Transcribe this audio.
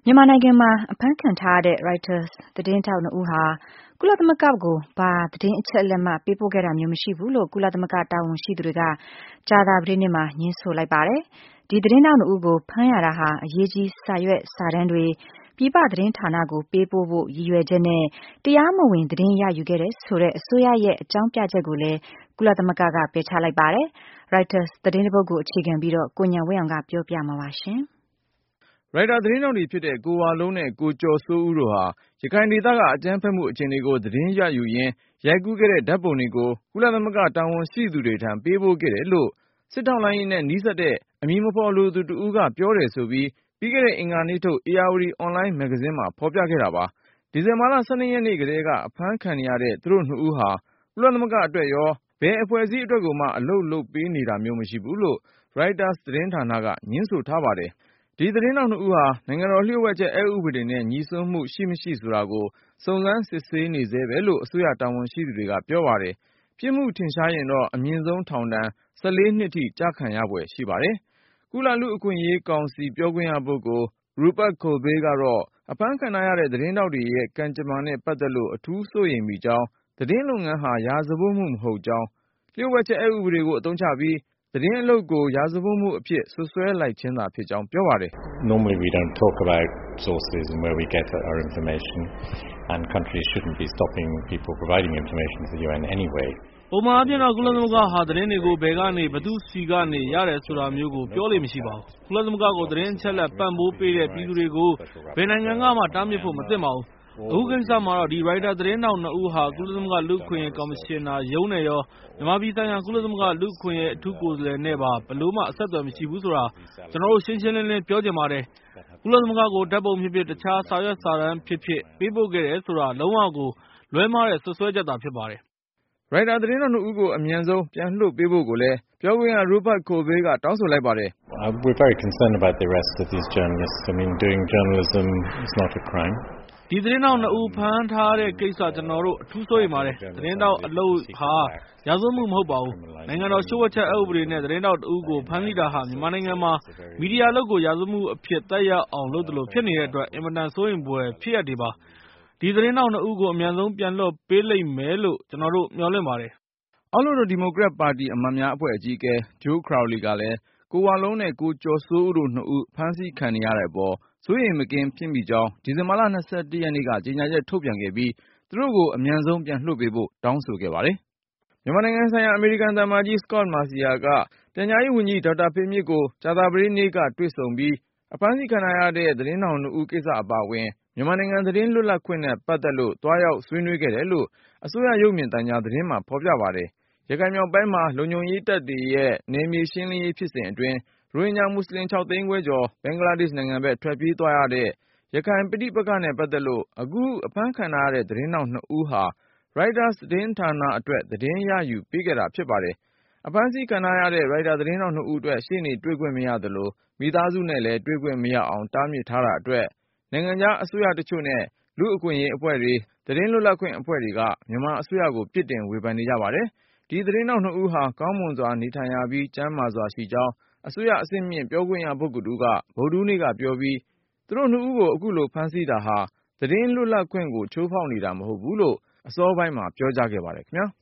မြန်မာနိုင်ငံမှာအဖမ်းခံထားရတဲ့ Reuters သတင်းထောက်နှစ်ဦးဟာကုလသမဂ္ဂကိုဘာသတင်းအချက်အလက်မှပေးပို့ခဲ့တာမျိုးမရှိဘူးလို့ကုလသမဂ္ဂတာဝန်ရှိသူတွေကကြာသပတေးနေ့မှာငြင်းဆိုလိုက်ပါတယ်။ဒီသတင်းထောက်နှစ်ဦးကိုဖမ်းရတာဟာအရေးကြီးစာရွက်စာတမ်းတွေပြည်ပသတင်းဌာနကိုပေးပို့ဖို့ရည်ရွယ်ချက်နဲ့တရားမဝင်သတင်းရယူခဲ့တယ်ဆိုတဲ့အစိုးရရဲ့အကြောင်းပြချက်ကိုလည်းကုလသမဂ္ဂကပယ်ချလိုက်ပါတယ်။ Reuters သတင်းတစ်ပုဒ်ကိုအခြေခံပြီးကိုဉာဏ်ဝင်းအောင်ကပြောပြမှာပါ။ရိုက်တာသတင်းထောက်တွေဖြစ်တဲ့ကိုဝလုံးနဲ့ကိုကျော်စိုးဦးတို့ဟာရခိုင်ဒေသကအကြမ်းဖက်မှုအခြေအနေကိုသတင်းရယူရင်းရိုက်ကူးခဲ့တဲ့ဓာတ်ပုံတွေကိုကုလသမဂ္ဂတာဝန်ရှိသူတွေထံပေးပို့ခဲ့တယ်လို့စစ်ထောက်လှမ်းရေးနဲ့နီးစပ်တဲ့အမည်မဖော်လိုသူတဦးကပြောတယ်ဆိုပြီးပြီးခဲ့တဲ့အင်္ဂါနေ့ထုတ်ဧရာဝတီအွန်လိုင်းမဂ္ဂဇင်းမှာဖော်ပြခဲ့တာပါ။ဒီဇင်ဘာလ12ရက်နေ့ကတည်းကအဖမ်းခံနေရတဲ့သူတို့နှစ်ဦးဟာကုလသမဂ္ဂအတွက်ရောဘယ်အဖွဲ့အစည်းအတွက်ကိုမှအလုပ်လုပ်ပေးနေတာမျိုးမရှိဘူးလို့ Reuters သတင်းဌာနကငြင်းဆိုထားပါတယ်။ဒီသတင်းထောက်နှစ်ဦးဟာနိုင်ငံတော်လျှို့ဝှက်ချက်အက်ဥပဒေနဲ့ညိစွန်းမှုရှိမရှိဆိုတာကိုစုံစမ်းစစ်ဆေးနေဆဲပဲလို့အစိုးရတာဝန်ရှိသူတွေကပြောပါတယ်။ပြစ်မှုထင်ရှားရင်တော့အမြင့်ဆုံးထောင်ဒဏ်14နှစ်ထိကျခံရဖွယ်ရှိပါတယ်။ကုလလူ့အခွင့်အရေးကောင်စီပြောခွင့်ရပုဂ္ဂိုလ် Rupert Colville ကတော့အဖမ်းခံထားရတဲ့သတင်းထောက်တွေရဲ့ကံကြမ္မာနဲ့ပတ်သက်လို့အထူးစိုးရိမ်မိကြောင်းသတင်းလုပ်ငန်းဟာရာဇဝတ်မှုမဟုတ်ကြောင်းလျှို့ဝှက်ချက်အက်ဥပဒေကိုအသုံးချပြီးသတင်းအလုပ်ကိုရာဇဝတ်မှုအဖြစ်စွပ်စွဲလိုက်ခြင်းသာဖြစ်ကြောင်းပြောပါတယ်။ Normally we don't talk about sources and where we get our information and countries shouldn't be stopping people providing information to the UN anyway. ပုံမှန်အားဖြင့်တော့ကုလသမဂ္ဂဟာသတင်းတွေကိုဘယ်ကနေဘယ်သူစီကနေရတယ်ဆိုတာမျိုးကိုပြောလေ့မရှိပါဘူး။ကုလသမဂ္ဂကိုသတင်းအချက်အလက်ပံ့ပိုးပေးတဲ့ပြည်သူတွေကိုဘယ်နိုင်ငံကမှတားမြစ်ဖို့မသင့်ပါဘူး။အခုကိစ္စမှာတော့ဒီ Reuters သတင်းထောက်နှစ်ဦးဟာကုလသမဂ္ဂလူ့အခွင့်အရေးကော်မရှင်နာရုံးနဲ့ရောမြန်မာပြည်ဆိုင်ရာကုလသမဂ္ဂလူ့အခွင့်အရေးအထူးကိုယ်စားလှယ်နဲ့ပါဘယ်လိုမှအဆက်အသွယ်မရှိဘူးဆိုတာကျွန်တော်တို့ရှင်းရှင်းလင်းလင်းပြောချင်ပါတယ်။ကုလသမဂ္ဂကိုဓာတ်ပုံဖြစ်ဖြစ်တခြားစာရွက်စာတမ်းဖြစ်ဖြစ်ပေးပို့ခဲ့တယ်ဆိုတာလုံးဝကိုလွဲမှားတဲ့စွပ်စွဲချက်သာဖြစ်ပါတယ်။ Reuters သတင်းထောက်နှစ်ဦးကိုအမြန်ဆုံးပြန်လွှတ်ပေးဖို့ကိုလည်းပြောခွင့်ရ Rupert Colville ကတောင်းဆိုလိုက်ပါတယ်။ We're very concerned about the arrest of these journalists. I mean doing journalism is not a crime. ဒီသတင်းထောက်နှစ်ဦးဖမ်းထားတဲ့ကိစ္စကျွန်တော်တို့အထူးစိုးရိမ်ပါတယ်။သတင်းထောက်အလုပ်ဟာရာဇဝတ်မှုမဟုတ်ပါဘူး။နိုင်ငံတော်လျှို့ဝှက်ချက်အက်ဥပဒေနဲ့သတင်းထောက်တဦးကိုဖမ်းဆီးတာဟာမြန်မာနိုင်ငံမှာမီဒီယာလုပ်ကိုရာဇဝတ်မှုအဖြစ်သက်ရောက်အောင်လုပ်တယ်လို့ဖြစ်နေတဲ့အတွက်အင်မတန်စိုးရိမ်ဖွယ်ဖြစ်ရပ်တွေပါ။ဒီသတင်းထောက်နှစ်ဦးကိုအမြန်ဆုံးပြန်လွှတ်ပေးလိမ့်မယ်လို့ကျွန်တော်တို့မျှော်လင့်ပါတယ်။အောက်လွှတ်တော်ဒီမိုကရက်ပါတီအမတ်များအဖွဲ့အကြီးအကဲ Joe Crowley ကလည်းကိုဝလုံးနဲ့ကိုကျော်စိုးဦးတို့နှစ်ဦးဖမ်းဆီးခံနေရတဲ့အပေါ်စိုးရိမ်မကင်းဖြစ်မိကြောင်းဒီဇင်ဘာလ21ရက်နေ့ကကြေညာချက်ထုတ်ပြန်ခဲ့ပြီးသူတို့ကိုအမြန်ဆုံးပြန်လွှတ်ပေးဖို့တောင်းဆိုခဲ့ပါတယ်။မြန်မာနိုင်ငံဆိုင်ရာအမေရိကန်သံအမတ်ကြီး Scot Marciel ကပြန်ကြားရေးဝန်ကြီးဒေါက်တာဖေမြင့်ကိုကြာသပတေးနေ့ကတွေ့ဆုံပြီးအဖမ်းဆီးခံထားရတဲ့သတင်းထောက်နှစ်ဦးကိစ္စအပါအဝင်မြန်မာနိုင်ငံသတင်းလွတ်လပ်ခွင့်နဲ့ပတ်သက်လို့တွားရောက်ဆွေးနွေးခဲ့တယ်လို့အစိုးရရုပ်မြင်သံကြားသတင်းမှာဖော်ပြပါတယ်။ရခိုင်မြောက်ပိုင်းမှာလုံခြုံရေးတပ်တွေရဲ့နယ်မြေရှင်းလင်းရေးဖြစ်စဉ်အတွင်းရိုဟင်ဂျာမွတ်စလင်6သိန်းခွဲကျော်ဘင်္ဂလားဒေ့ရှ်နိုင်ငံဘက်ထွက်ပြေးသွားရတဲ့ရခိုင်ပဋိပက္ခနဲ့ပတ်သက်လို့အခုအဖမ်းခံထားရတဲ့သတင်းထောက်နှစ်ဦးဟာ Reuters သတင်းဌာနအတွက်သတင်းရယူပေးခဲ့တာဖြစ်ပါတယ်။အဖမ်းဆီးခံထားရတဲ့ Reuters သတင်းထောက်နှစ်ဦးအတွက်ရှေ့နေတွေ့ခွင့်မရသလိုမိသားစုနဲ့လည်းတွေ့ခွင့်မရအောင်တားမြစ်ထားတာအတွက်နိုင်ငံခြားအစိုးရတချို့နဲ့လူ့အခွင့်အရေးအဖွဲ့တွေသတင်းလွတ်လပ်ခွင့်အဖွဲ့တွေကမြန်မာအစိုးရကိုပြစ်တင်ဝေဖန်နေကြပါတယ်။ဒီသတင်းထောက်နှစ်ဦးဟာကောင်းမွန်စွာနေထိုင်ရပြီးကျန်းမာစွာရှိကြောင်းအစိုးရအဆင့်မြင့်ပြောခွင့်ရပုဂ္ဂိုလ်တဦးကဗုဒ္ဓဟူးနေ့ကပြောပြီးသူတို့နှစ်ဦးကိုအခုလိုဖမ်းဆီးတာဟာသတင်းလွတ်လပ်ခွင့်ကိုချိုးဖောက်နေတာမဟုတ်ဘူးလို့အစောပိုင်းမှာပြောကြားခဲ့ပါတယ်ခင်ဗျာ။